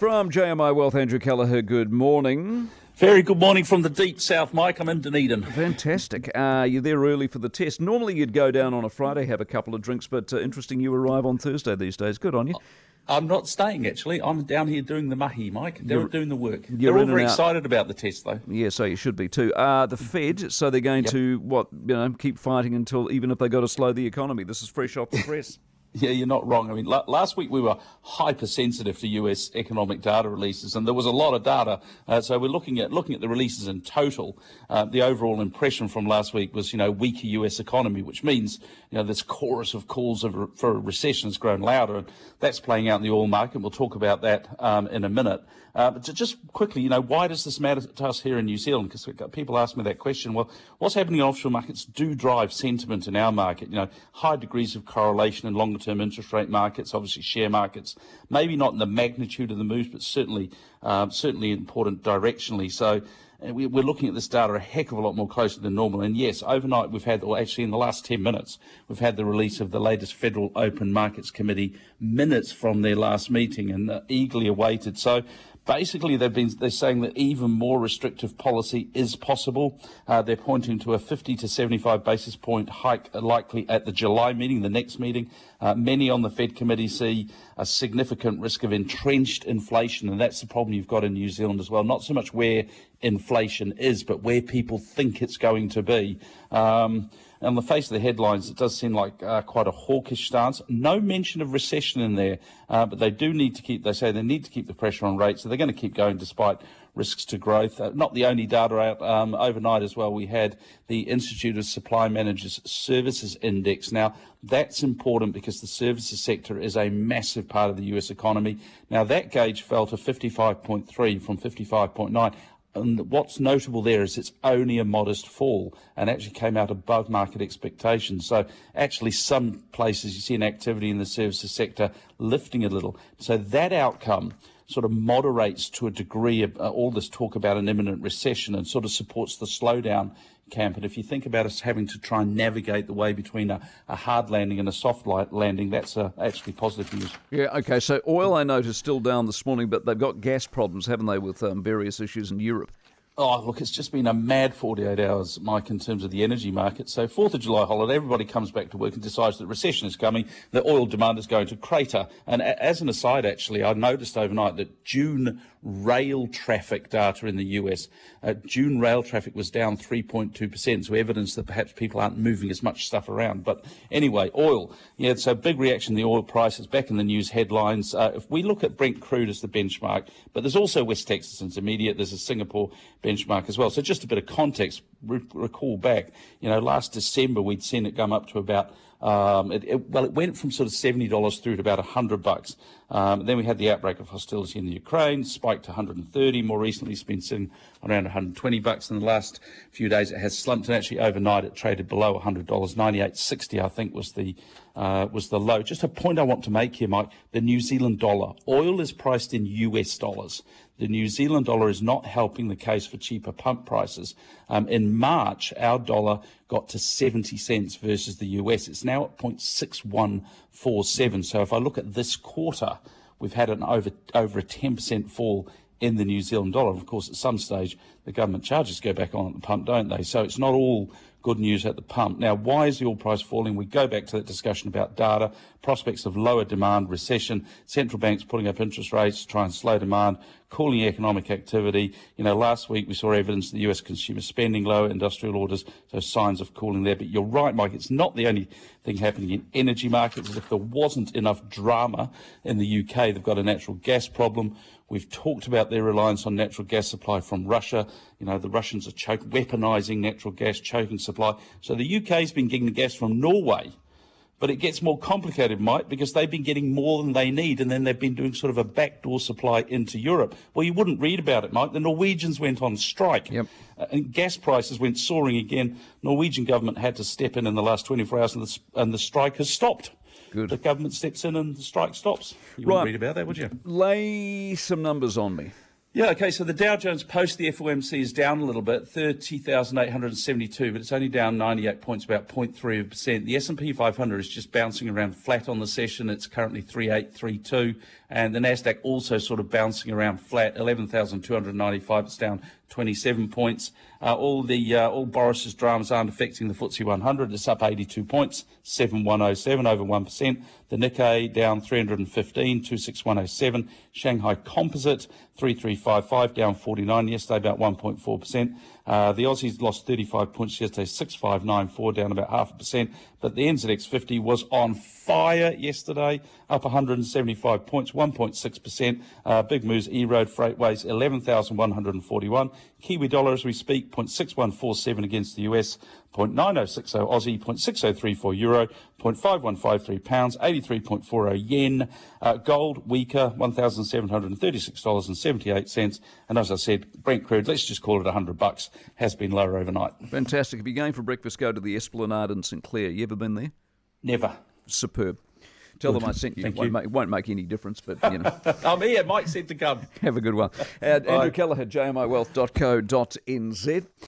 From JMI Wealth, Andrew Kelleher, good morning. Very good morning from the deep south, Mike. I'm in Dunedin. Fantastic. You're there early for the test. Normally you'd go down on a Friday, have a couple of drinks, but interesting you arrive on Thursday these days. Good on you. I'm not staying, actually. I'm down here doing the mahi, Mike. They're doing the work. You're They're all in and very out. excited about the test, though. Yeah, so you should be too. The Fed, so they're going to, keep fighting until, even if they got to slow the economy. This is fresh off the press. Yeah, you're not wrong. I mean, last week we were hypersensitive to US economic data releases, and there was a lot of data. So we're looking at the releases in total. The overall impression from last week was, weaker US economy, which means, this chorus of calls for a recession has grown louder, and that's playing out in the oil market. We'll talk about that in a minute. But just quickly, why does this matter to us here in New Zealand? Because people ask me that question. Well, what's happening in offshore markets do drive sentiment in our market. High degrees of correlation in longer-term interest rate markets, obviously share markets, maybe not in the magnitude of the moves, but certainly important directionally. So we're looking at this data a heck of a lot more closely than normal. And yes, overnight we've had, or actually in the last 10 minutes, we've had the release of the latest Federal Open Markets Committee minutes from their last meeting, and eagerly awaited. So basically, they're saying that even more restrictive policy is possible. They're pointing to a 50 to 75 basis point hike likely at the July meeting, the next meeting. Many on the Fed committee see a significant risk of entrenched inflation, and that's the problem you've got in New Zealand as well. Not so much where inflation is, but where people think it's going to be. On the face of the headlines, it does seem like quite a hawkish stance. No mention of recession in there, but they need to keep the pressure on rates, so they're going to keep going despite risks to growth. Not the only data out overnight as well. We had the Institute of Supply Managers Services Index. Now, that's important because the services sector is a massive part of the US economy. Now, that gauge fell to 55.3 from 55.9. And what's notable there is it's only a modest fall and actually came out above market expectations. So actually some places you see an activity in the services sector lifting a little. So that outcome sort of moderates to a degree of all this talk about an imminent recession and sort of supports the slowdown camp. And if you think about us having to try and navigate the way between a hard landing and a soft landing, that's actually positive news. Yeah, okay, so oil I noticed still down this morning, but they've got gas problems, haven't they, with various issues in Europe? Oh, look, it's just been a mad 48 hours, Mike, in terms of the energy market. So 4th of July holiday, everybody comes back to work and decides that recession is coming, that oil demand is going to crater. And as an aside, actually, I noticed overnight that June rail traffic data in the US, June rail traffic was down 3.2%, so evidence that perhaps people aren't moving as much stuff around. But anyway, oil. Yeah, so big reaction in the oil prices, back in the news headlines. If we look at Brent crude as the benchmark, but there's also West Texas Intermediate, there's a Singapore benchmark as well. So just a bit of context, recall back, last December we'd seen it come up to about, it went from sort of $70 through to about $100. Then we had the outbreak of hostility in the Ukraine, spiked to 130. More recently, it's been sitting around $120. In the last few days, it has slumped, and actually overnight it traded below $100. 98.60, I think, was the low. Just a point I want to make here, Mike: the New Zealand dollar. Oil is priced in US dollars. The New Zealand dollar is not helping the case for cheaper pump prices. In March, our dollar got to 70 cents versus the US. It's now at 0.6147. So if I look at this quarter, we've had an over a 10% fall in the New Zealand dollar. Of course, at some stage, the government charges go back on at the pump, don't they? So it's not all good news at the pump. Now, why is the oil price falling? We go back to that discussion about data, prospects of lower demand, recession, central banks putting up interest rates to try and slow demand, cooling economic activity. Last week we saw evidence of the US consumer spending lower, industrial orders, so signs of cooling there. But you're right, Mike, it's not the only thing happening in energy markets. As if there wasn't enough drama in the UK, they've got a natural gas problem. We've talked about their reliance on natural gas supply from Russia. The Russians are weaponising natural gas, choking supply. So the UK's been getting the gas from Norway. But it gets more complicated, Mike, because they've been getting more than they need, and then they've been doing sort of a backdoor supply into Europe. Well, you wouldn't read about it, Mike. The Norwegians went on strike, and gas prices went soaring again. Norwegian government had to step in the last 24 hours, and the strike has stopped. Good. The government steps in and the strike stops. You wouldn't read about that, would you? Lay some numbers on me. Yeah, okay, so the Dow Jones post the FOMC is down a little bit, 30,872, but it's only down 98 points, about 0.3%. The S&P 500 is just bouncing around flat on the session. It's currently 3832, and the Nasdaq also sort of bouncing around flat, 11,295. It's down 27 points. All Boris's dramas aren't affecting the FTSE 100. It's up 82 points, 7107, over 1%. The Nikkei down 315, 26107. Shanghai Composite 3355, down 49 yesterday, about 1.4%. The Aussies lost 35 points yesterday, 6594, down about 0.5%. But the NZX 50 was on fire yesterday, up 175 points, 1.6%. Big moves, E-Road Freightways, 11,141. Kiwi dollar as we speak, 0.6147 against the US, 0.9060 Aussie, 0.6034 euro, 0.5153 pounds, 83.40 yen. Gold weaker, $1,736.78. And as I said, Brent crude, let's just call it $100, has been lower overnight. Fantastic. If you're going for breakfast, go to the Esplanade in St Clair. You ever been there? Never. Superb. Tell them I sent you. It won't make any difference, but, you know. I'm here. Mike said to come. Have a good one. Andrew Kelleher, jmiwealth.co.nz.